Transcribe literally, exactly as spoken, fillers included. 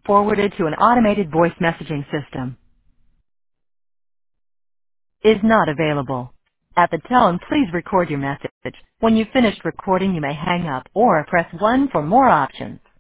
Forwarded to an automated voice messaging system. Is not available. At the tone, please record your message. When you've finished recording, you may hang up or press one for more options.